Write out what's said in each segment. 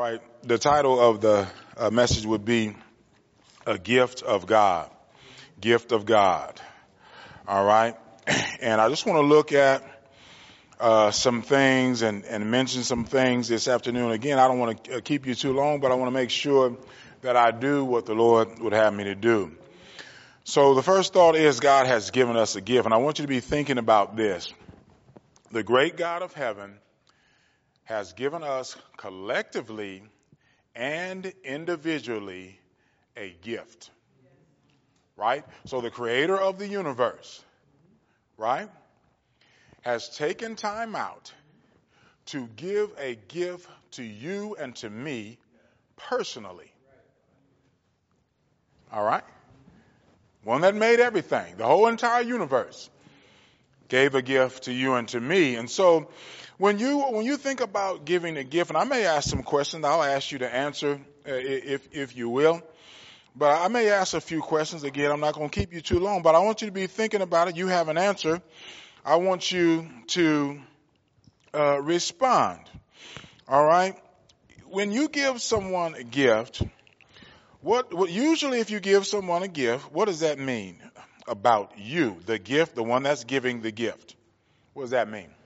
right. The title of the message would be A Gift of God. Gift of God. All right. And I just want to look at some things and mention some things this afternoon. Again, I don't want to keep you too long, but I want to make sure that I do what the Lord would have me to do. So the first thought is God has given us a gift. And I want you to be thinking about this. The great God of heaven has given us collectively and individually a gift, right? So the creator of the universe, right, has taken time out to give a gift to you and to me personally. All right? One that made everything, the whole entire universe, gave a gift to you and to me. And so when you think about giving a gift, and I may ask some questions, I'll ask you to answer if you will. But I may ask a few questions. Again, I'm not going to keep you too long, but I want you to be thinking about it. You have an answer. I want you to respond. All right? When you give someone a gift, what usually if you give someone a gift, what does that mean about you, the gift, the one that's giving the gift? What does that mean?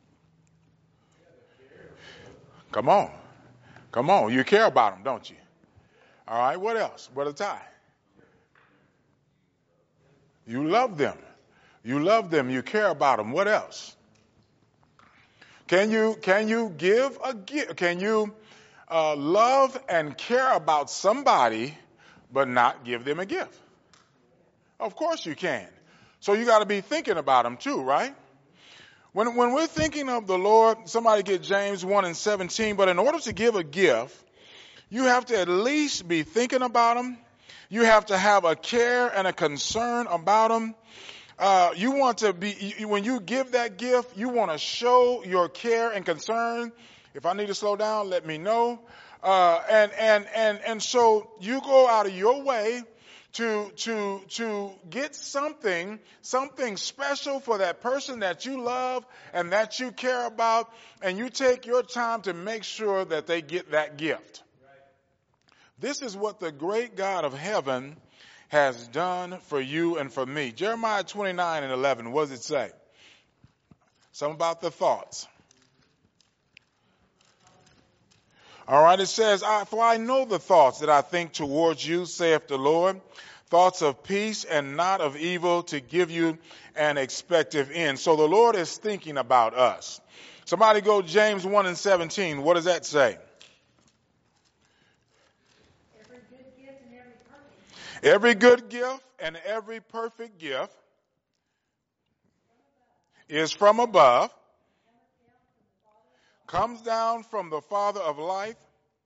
Come on. Come on. You care about them, don't you? All right. What else? Brother Ty? You love them. You love them. You care about them. What else? Can you give a gift? Can you love and care about somebody but not give them a gift? Of course you can. So you got to be thinking about them too, right? When we're thinking of the Lord, somebody get James 1:17, but in order to give a gift, you have to at least be thinking about them. You have to have a care and a concern about them. You want to be, when you give that gift, you want to show your care and concern. If I need to slow down, let me know. And so you go out of your way to get something special for that person that you love and that you care about, and you take your time to make sure that they get that gift. This is what the great God of heaven has done for you and for me. Jeremiah 29:11, what does it say? Something about the thoughts. All right, it says, for I know the thoughts that I think towards you, saith the Lord, thoughts of peace and not of evil, to give you an expected end. So the Lord is thinking about us. Somebody go James 1:17. What does that say? Every good gift and every perfect gift is from above, comes down from the Father of life,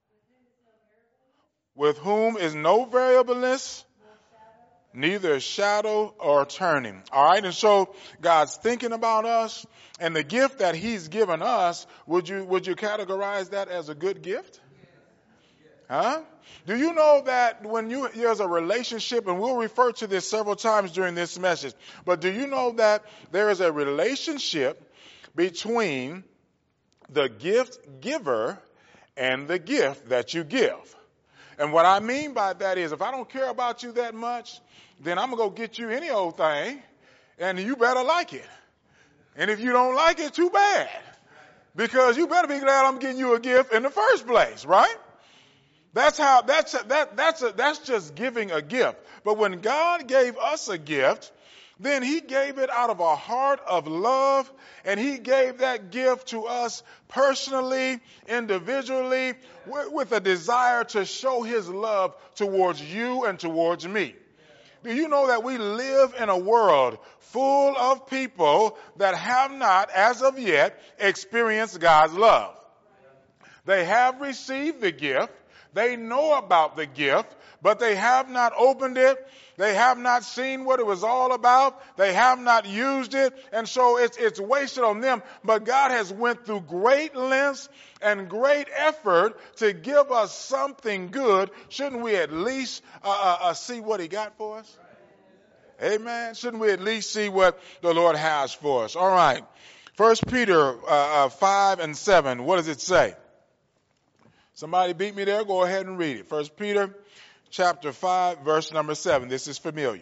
with whom is no variableness, neither shadow or turning. All right, and so God's thinking about us, and the gift that He's given us, would you categorize that as a good gift? Huh? Do you know that when there's a relationship, and we'll refer to this several times during this message, but do you know that there is a relationship between the gift giver and the gift that you give? And what I mean by that is, if I don't care about you that much, then I'm going to go get you any old thing, and you better like it. And if you don't like it, too bad. Because you better be glad I'm getting you a gift in the first place, right? That's just giving a gift. But when God gave us a gift, then He gave it out of a heart of love, and He gave that gift to us personally, individually, with a desire to show His love towards you and towards me. Do you know that we live in a world full of people that have not, as of yet, experienced God's love? They have received the gift. They know about the gift, but they have not opened it. They have not seen what it was all about. They have not used it. And so it's wasted on them. But God has went through great lengths and great effort to give us something good. Shouldn't we at least see what He got for us? Amen. Shouldn't we at least see what the Lord has for us? All right. 1 Peter 5:7. What does it say? Somebody beat me there? Go ahead and read it. 1 Peter chapter 5, verse number 7. This is familiar.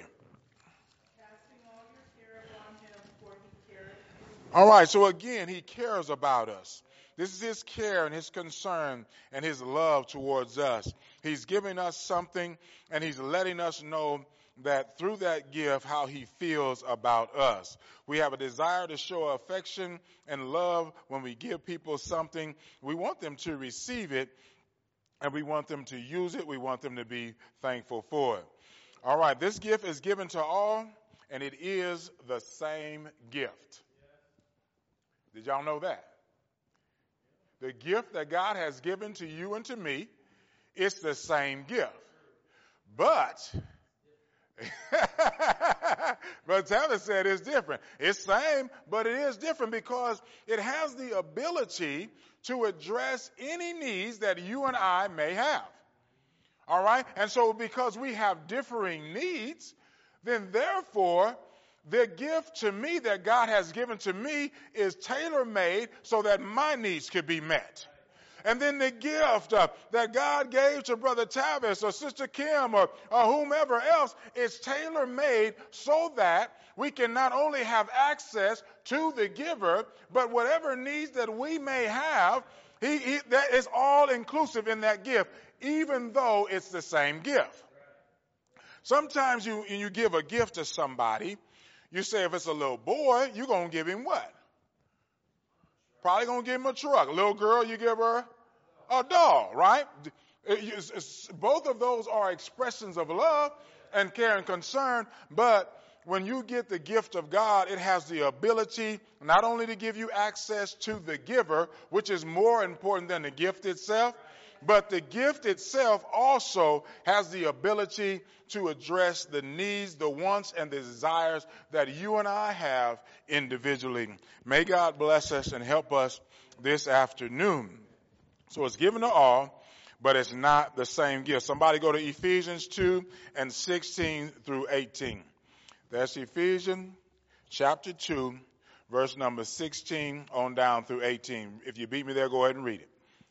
All right, so again, he cares about us. This is his care and his concern and his love towards us. He's giving us something, and he's letting us know that through that gift, how he feels about us. We have a desire to show affection and love when we give people something. We want them to receive it, and we want them to use it. We want them to be thankful for it. All right, this gift is given to all, and it is the same gift. Did y'all know that? The gift that God has given to you and to me, it's the same gift. But Tavis said it's different. It's same, but it is different because it has the ability to address any needs that you and I may have. All right? And so because we have differing needs, then therefore the gift to me that God has given to me is tailor-made so that my needs could be met. And then the gift that God gave to Brother Tavis or Sister Kim or whomever else is tailor-made so that we can not only have access to the giver, but whatever needs that we may have, that is all inclusive in that gift, even though it's the same gift. Sometimes you give a gift to somebody, you say if it's a little boy, you're going to give him what? Probably going to give him a truck. A little girl, you give her a doll, right? Both of those are expressions of love and care and concern, but when you get the gift of God, it has the ability not only to give you access to the giver, which is more important than the gift itself, but the gift itself also has the ability to address the needs, the wants, and the desires that you and I have individually. May God bless us and help us this afternoon. So it's given to all, but it's not the same gift. Somebody go to Ephesians 2 and 16 through 18. That's Ephesians chapter 2, verse number 16 on down through 18. If you beat me there, go ahead and read it.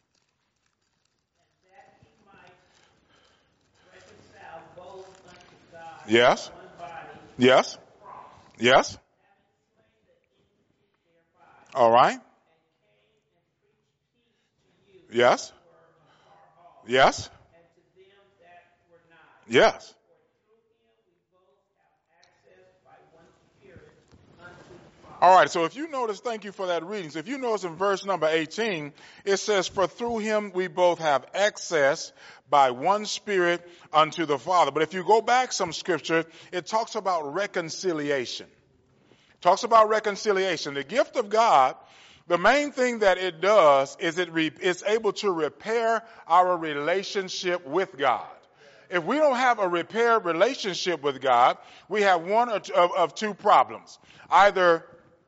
Yes. Yes. Yes. All right. Yes. Yes. Yes. All right, so if you notice, thank you for that reading. So if you notice in verse number 18, it says, for through him we both have access by one Spirit unto the Father. But if you go back some scripture, it talks about reconciliation. Talks about reconciliation. The gift of God, the main thing that it does is it's able to repair our relationship with God. If we don't have a repaired relationship with God, we have one of two problems. Either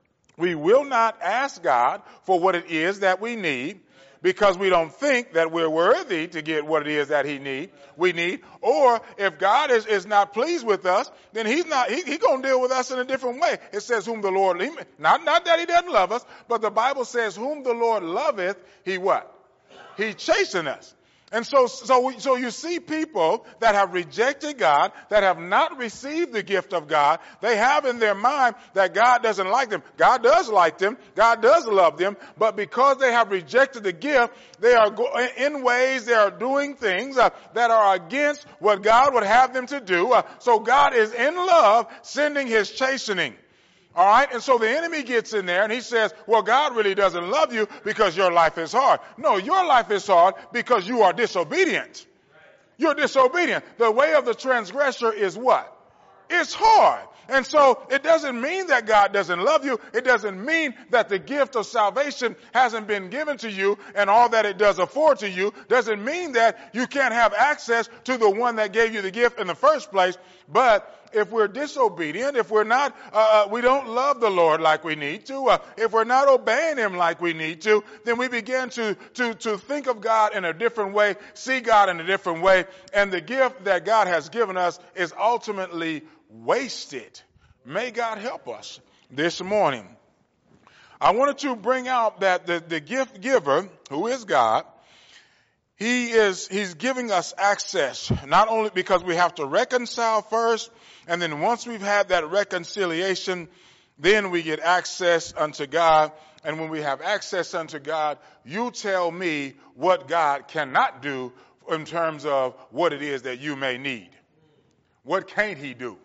we will not ask God for what it is that we need because we don't think that we're worthy to get what it is that we need. Or if God is not pleased with us, then he's going to deal with us in a different way. It says whom the Lord, not that he doesn't love us, but the Bible says whom the Lord loveth, he what? He chasteneth us. And so you see people that have rejected God, that have not received the gift of God. They have in their mind that God doesn't like them. God does like them. God does love them. But because they have rejected the gift, they are in ways, they are doing things that are against what God would have them to do. So God is in love sending his chastening. All right. And so the enemy gets in there and he says, well, God really doesn't love you because your life is hard. No, your life is hard because you are disobedient. You're disobedient. The way of the transgressor is what? It's hard. And so it doesn't mean that God doesn't love you. It doesn't mean that the gift of salvation hasn't been given to you and all that it does afford to you doesn't mean that you can't have access to the one that gave you the gift in the first place. But if we're disobedient, if we're not, we don't love the Lord like we need to, if we're not obeying him like we need to, then we begin to think of God in a different way, see God in a different way, and the gift that God has given us is ultimately wasted. May God help us this morning. I wanted to bring out that the gift giver, who is God, He's giving us access, not only because we have to reconcile first, and then once we've had that reconciliation, then we get access unto God. And when we have access unto God, you tell me what God cannot do in terms of what it is that you may need. What can't he do?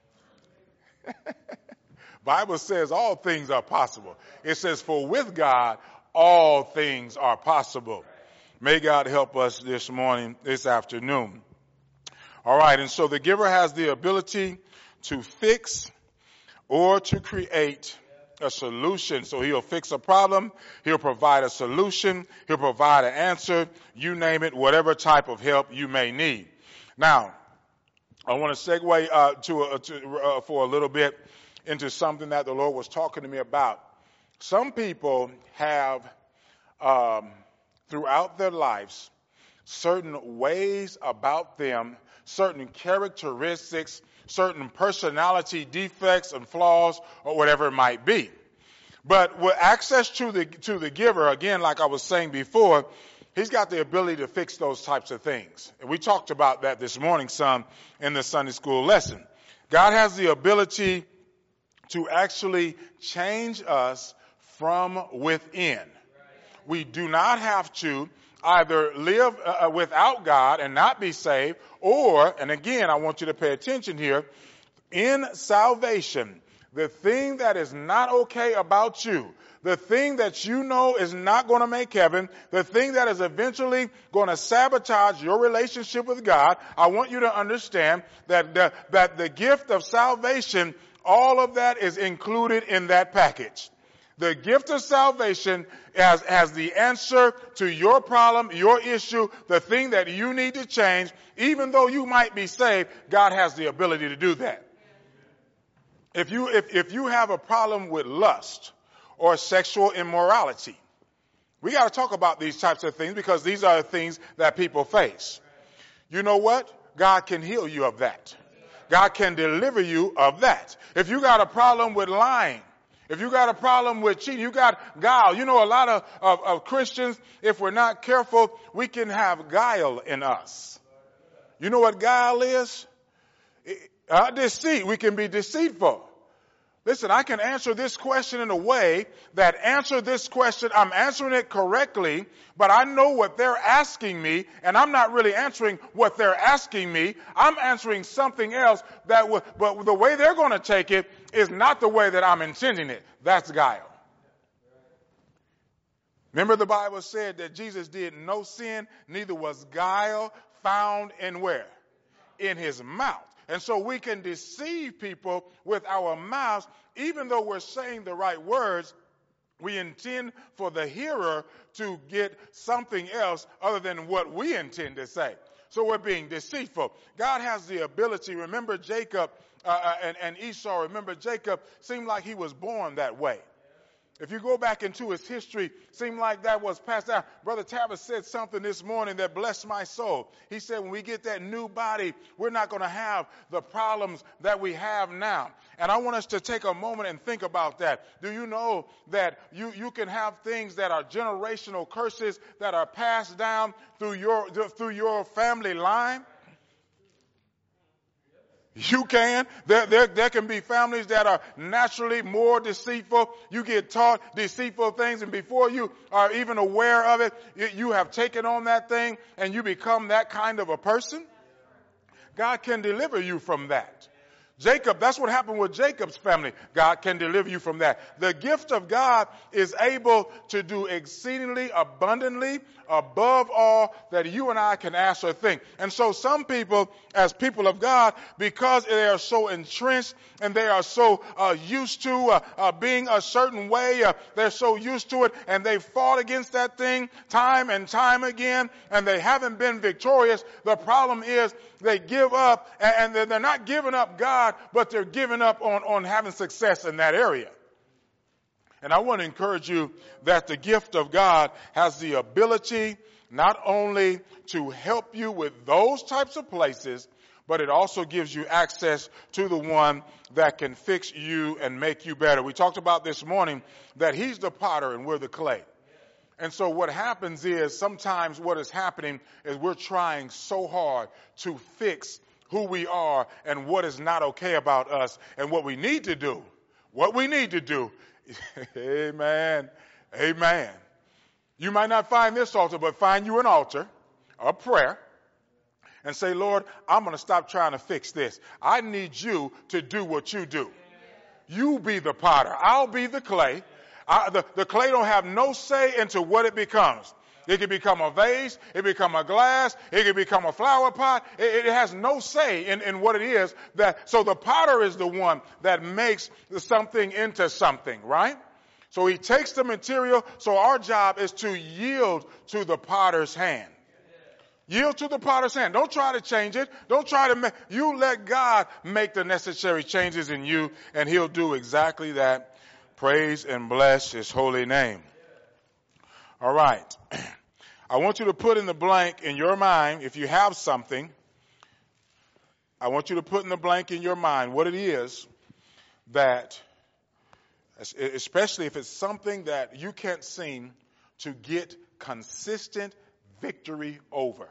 Bible says all things are possible. It says, for with God, all things are possible. May God help us this morning, this afternoon. All right, and so the giver has the ability to fix or to create a solution. So he'll fix a problem, he'll provide a solution, he'll provide an answer, you name it, whatever type of help you may need. Now, I want to segue for a little bit into something that the Lord was talking to me about. Some people have, throughout their lives, certain ways about them, certain characteristics, certain personality defects and flaws, or whatever it might be. But with access to the giver, again, like I was saying before, he's got the ability to fix those types of things. And we talked about that this morning some in the Sunday school lesson. God has the ability to actually change us from within. We do not have to either live without God and not be saved, or, and again, I want you to pay attention here, in salvation, the thing that is not okay about you, the thing that you know is not going to make heaven, the thing that is eventually going to sabotage your relationship with God, I want you to understand that the gift of salvation, all of that is included in that package. The gift of salvation has the answer to your problem, your issue, the thing that you need to change. Even though you might be saved, God has the ability to do that. If you have a problem with lust or sexual immorality, we got to talk about these types of things because these are the things that people face. You know what? God can heal you of that. God can deliver you of that. If you got a problem with lying, if you got a problem with cheating, you got guile. You know, a lot of Christians, if we're not careful, we can have guile in us. You know what guile is? Deceit. We can be deceitful. Listen, I can answer this question in a way that I'm answering it correctly, but I know what they're asking me, and I'm not really answering what they're asking me. I'm answering something else but the way they're going to take it is not the way that I'm intending it. That's guile. Remember the Bible said that Jesus did no sin, neither was guile found in where? In his mouth. And so we can deceive people with our mouths, even though we're saying the right words. We intend for the hearer to get something else other than what we intend to say. So we're being deceitful. God has the ability. Remember Jacob and Esau. Remember Jacob seemed like he was born that way. If you go back into his history, seemed like that was passed down. Brother Tavis said something this morning that blessed my soul. He said when we get that new body, we're not going to have the problems that we have now. And I want us to take a moment and think about that. Do you know that you can have things that are generational curses that are passed down through your family line? You can. There can be families that are naturally more deceitful. You get taught deceitful things, and before you are even aware of it, you have taken on that thing and you become that kind of a person. God can deliver you from that. Jacob, that's what happened with Jacob's family. God can deliver you from that. The gift of God is able to do exceedingly abundantly above all that you and I can ask or think. And so some people, as people of God, because they are so entrenched and they are so used to being a certain way, they're so used to it, and they fought against that thing time and time again, and they haven't been victorious. The problem is they give up, and they're not giving up God, but they're giving up on having success in that area. And I want to encourage you that the gift of God has the ability not only to help you with those types of places, but it also gives you access to the one that can fix you and make you better. We talked about this morning that he's the potter and we're the clay. And so what happens is sometimes what is happening is we're trying so hard to fix who we are and what is not okay about us. And what we need to do, amen, amen. You might not find this altar, but find you an altar, a prayer, and say, Lord, I'm going to stop trying to fix this. I need you to do what you do. You be the potter. I'll be the clay. The clay don't have no say into what it becomes. It can become a vase. It can become a glass. It can become a flower pot. It has no say in what it is. So the potter is the one that makes something into something, right? So he takes the material. So our job is to yield to the potter's hand. Yield to the potter's hand. Don't try to change it. Don't try to you let God make the necessary changes in you, and he'll do exactly that. Praise and bless his holy name. All right. I want you to put in the blank in your mind, if you have something, I want you to put in the blank in your mind what it is that, especially if it's something that you can't seem to get consistent victory over.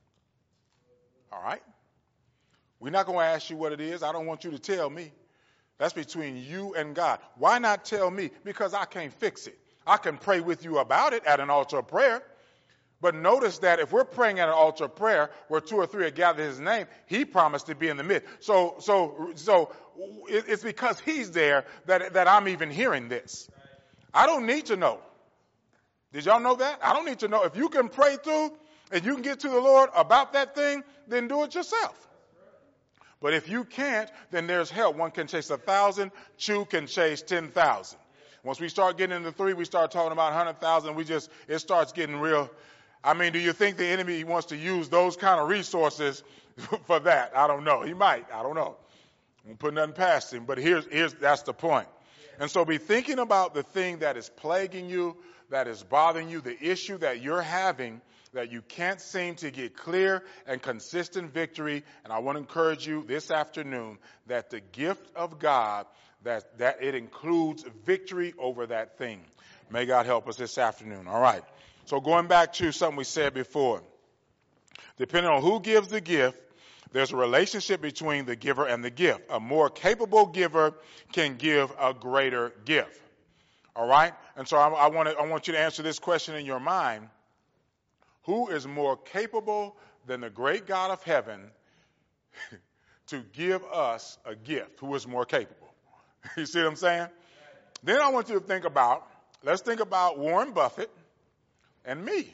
All right? We're not going to ask you what it is. I don't want you to tell me. That's between you and God. Why not tell me? Because I can't fix it. I can pray with you about it at an altar of prayer. But notice that if we're praying at an altar of prayer where 2 or 3 are gathered in his name, he promised to be in the midst. So it's because he's there that I'm even hearing this. I don't need to know. Did y'all know that? I don't need to know. If you can pray through and you can get to the Lord about that thing, then do it yourself. But if you can't, then there's help. One can chase 1,000. 2 can chase 10,000. Once we start getting into 3, we start talking about 100,000. It starts getting real. I mean, do you think the enemy wants to use those kind of resources for that? I don't know. He might. I don't know. I won't put nothing past him. But that's the point. And so be thinking about the thing that is plaguing you, that is bothering you, the issue that you're having, that you can't seem to get clear and consistent victory. And I want to encourage you this afternoon that the gift of God, that it includes victory over that thing. May God help us this afternoon. All right. So going back to something we said before, depending on who gives the gift, there's a relationship between the giver and the gift. A more capable giver can give a greater gift. All right? And so I want you to answer this question in your mind. Who is more capable than the great God of heaven to give us a gift? Who is more capable? You see what I'm saying? Then I want you to let's think about Warren Buffett and me.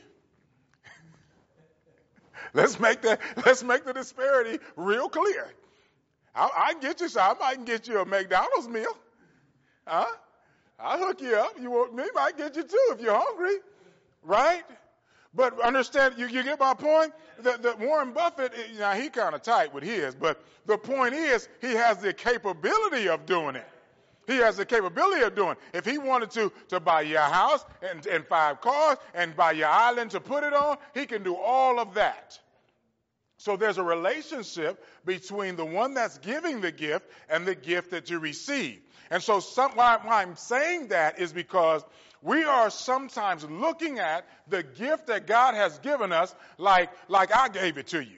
Let's make the disparity real clear. I can get you some. I can get you a McDonald's meal. Huh? I'll hook you up. You want me? I might get you two if you're hungry. Right? But understand, you get my point? That Warren Buffett, now he kind of tight with his, but the point is he has the capability of doing it. He has the capability of doing it. If he wanted to buy you a house and 5 cars and buy your island to put it on, he can do all of that. So there's a relationship between the one that's giving the gift and the gift that you receive. And so why I'm saying that is because we are sometimes looking at the gift that God has given us like I gave it to you.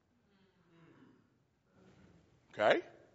Okay?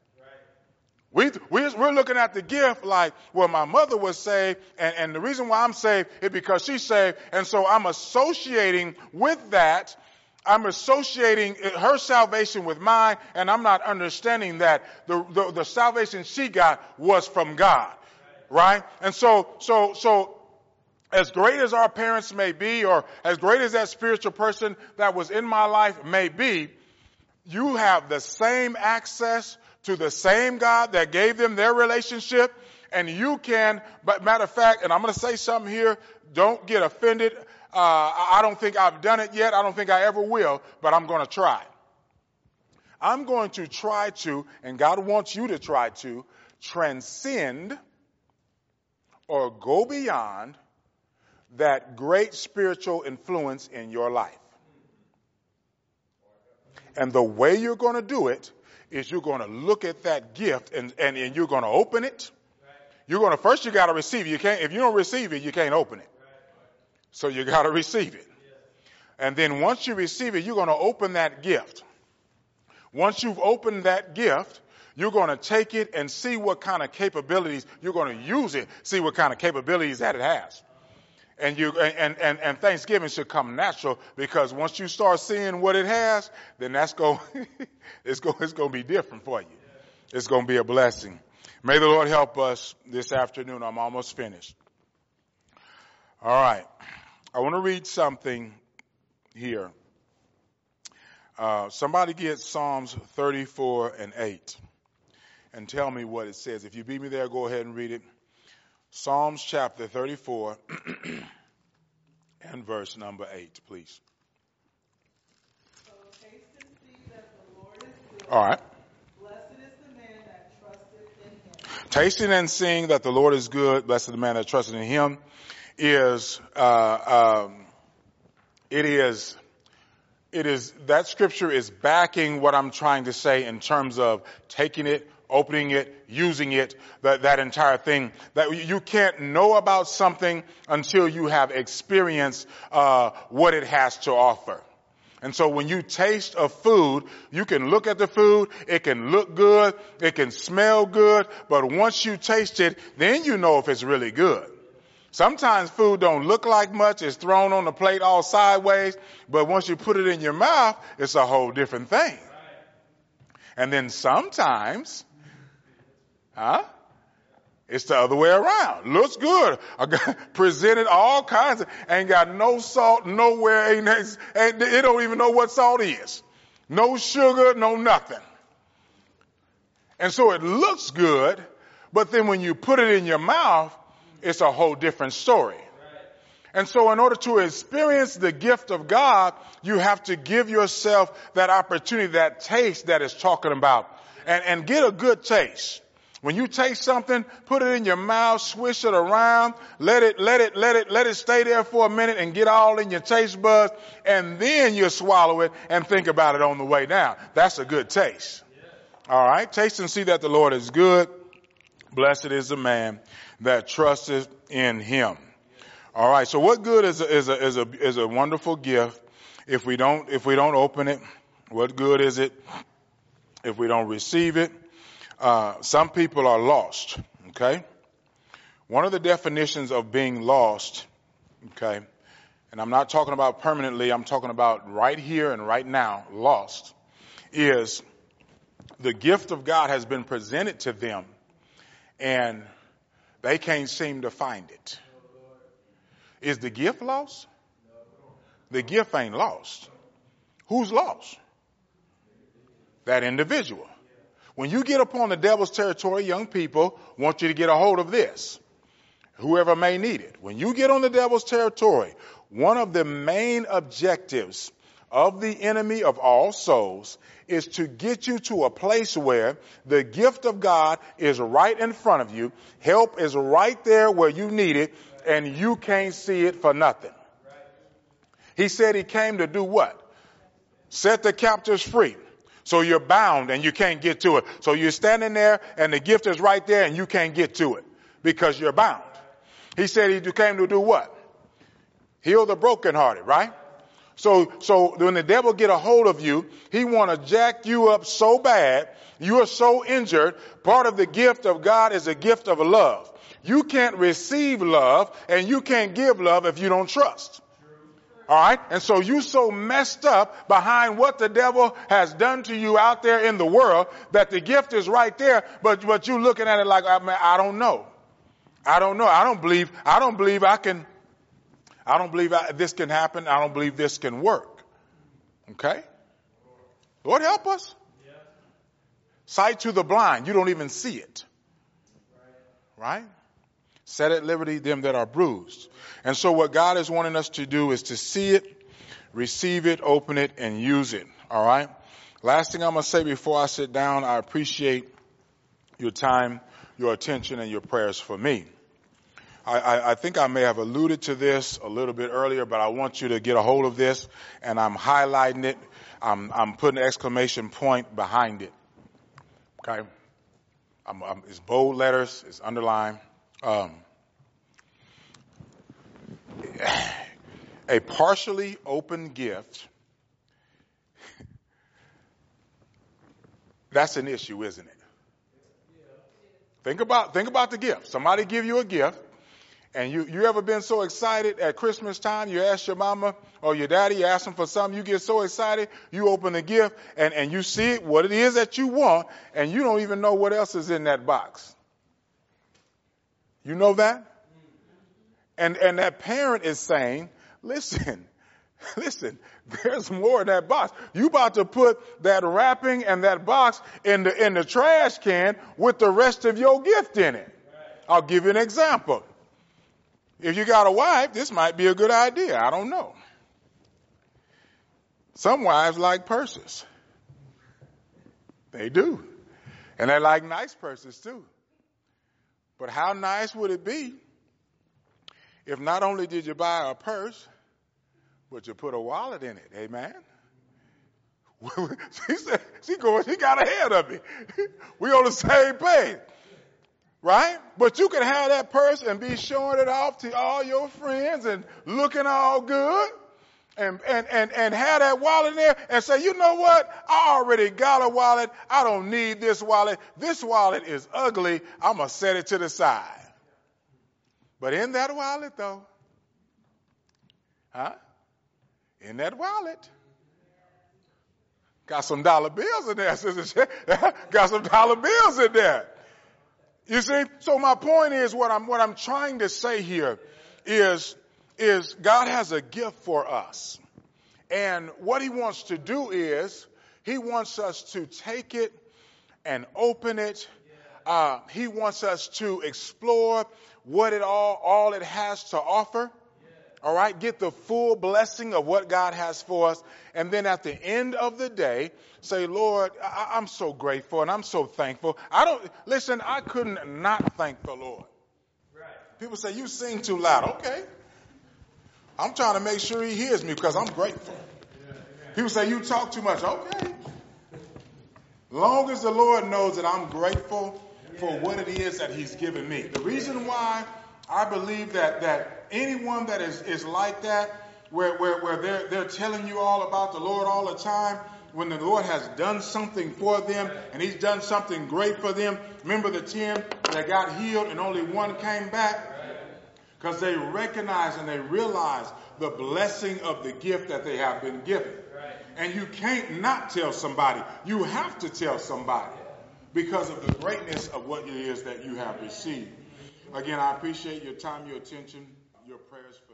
We're looking at the gift like, well, my mother was saved, and the reason why I'm saved is because she's saved, and so I'm associating with that. I'm associating her salvation with mine, and I'm not understanding that the salvation she got was from God, right? And so as great as our parents may be, or as great as that spiritual person that was in my life may be, you have the same access to the same God that gave them their relationship, and you can, but matter of fact, and I'm going to say something here, don't get offended. I don't think I've done it yet. I don't think I ever will, but I'm going to try. I'm going to try to, and God wants you to try to, transcend or go beyond that great spiritual influence in your life. And the way you're going to do it is you're going to look at that gift and you're going to open it. You're going to, first you got to receive it. If you don't receive it, you can't open it. So you got to receive it. And then once you receive it, you're going to open that gift. Once you've opened that gift, you're going to take it and see what kind of capabilities, you're going to use it, see what kind of capabilities that it has. And Thanksgiving should come natural, because once you start seeing what it has, then it's going to be different for you. It's going to be a blessing. May the Lord help us this afternoon. I'm almost finished. All right. I want to read something here. Somebody get Psalms 34:8 and tell me what it says. If you beat me there, go ahead and read it. Psalms chapter 34 and verse number 8, please. So taste and see that the Lord is good. All right. Blessed is the man that trusteth in him. Tasting and seeing that the Lord is good, blessed is the man that trusted in him, it is that scripture is backing what I'm trying to say in terms of taking it, opening it, using it, that entire thing. That you can't know about something until you have experienced what it has to offer. And so when you taste a food, you can look at the food, it can look good, it can smell good, but once you taste it, then you know if it's really good. Sometimes food don't look like much, it's thrown on the plate all sideways, but once you put it in your mouth, it's a whole different thing. And then sometimes, it's the other way around. Looks good. Presented all kinds of, ain't got no salt nowhere. It don't even know what salt is. No sugar, no nothing. And so it looks good, but then when you put it in your mouth, it's a whole different story. And so in order to experience the gift of God, you have to give yourself that opportunity, that taste that it's talking about, and get a good taste. When you taste something, put it in your mouth, swish it around, let it stay there for a minute and get all in your taste buds, and then you swallow it and think about it on the way down. That's a good taste. All right. Taste and see that the Lord is good. Blessed is the man that trusteth in him. All right. So what good is a wonderful gift if we don't open it? What good is it if we don't receive it? Some people are lost. Okay. One of the definitions of being lost, okay, and I'm not talking about permanently, I'm talking about right here and right now, lost, is the gift of God has been presented to them and they can't seem to find it. Is the gift lost? The gift ain't lost. Who's lost? That individual. When you get upon the devil's territory, young people, want you to get a hold of this. Whoever may need it. When you get on the devil's territory, one of the main objectives of the enemy of all souls is to get you to a place where the gift of God is right in front of you. Help is right there where you need it, and you can't see it for nothing. He said he came to do what? Set the captives free. So you're bound and you can't get to it. So you're standing there and the gift is right there and you can't get to it because you're bound. He said he came to do what? Heal the brokenhearted, right? So when the devil get a hold of you, he want to jack you up so bad, you are so injured. Part of the gift of God is a gift of love. You can't receive love and you can't give love if you don't trust. All right. And so you so messed up behind what the devil has done to you out there in the world that the gift is right there. But you looking at it like, I don't know. I don't know. I don't believe this can happen. I don't believe this can work. Okay. Lord help us. Sight to the blind. You don't even see it. Right. Set at liberty them that are bruised. And so what God is wanting us to do is to see it, receive it, open it, and use it. All right. Last thing I'm going to say before I sit down, I appreciate your time, your attention, and your prayers for me. I think I may have alluded to this a little bit earlier, but I want you to get a hold of this, and I'm highlighting it. I'm putting an exclamation point behind it. Okay. It's bold letters. It's underlined. A partially open gift, that's an issue, isn't it? Think about the gift. Somebody give you a gift, and you ever been so excited at Christmas time, you ask your mama or your daddy, you ask them for something, you get so excited, you open the gift, and you see it, what it is that you want, and you don't even know what else is in that box. You know that? And that parent is saying, listen, there's more in that box. You about to put that wrapping and that box in the trash can with the rest of your gift in it. I'll give you an example. If you got a wife, this might be a good idea. I don't know. Some wives like purses. They do. And they like nice purses too. But how nice would it be if not only did you buy a purse, but you put a wallet in it? Amen. She got ahead of me. We on the same page. Right? But you can have that purse and be showing it off to all your friends and looking all good and have that wallet in there and say, you know what? I already got a wallet. I don't need this wallet. This wallet is ugly. I'm going to set it to the side. But in that wallet, though, in that wallet, got some dollar bills in there, sister. Got some dollar bills in there. You see? So my point is, what I'm trying to say here is God has a gift for us. And what he wants to do is he wants us to take it and open it. He wants us to explore what all it has to offer. All right, get the full blessing of what God has for us. And then at the end of the day, say, Lord, I'm so grateful and I'm so thankful. I couldn't not thank the Lord. Right. People say, you sing too loud. Okay. I'm trying to make sure he hears me because I'm grateful. People say, you talk too much. Okay. Long as the Lord knows that I'm grateful for what it is that he's given me. The reason why I believe that anyone that is like that, where they're telling you all about the Lord all the time, when the Lord has done something for them and he's done something great for them. Remember the 10 that got healed and only one came back? Because they recognize and they realize the blessing of the gift that they have been given. And you can't not tell somebody. You have to tell somebody because of the greatness of what it is that you have received. Again, I appreciate your time, your attention, your prayers.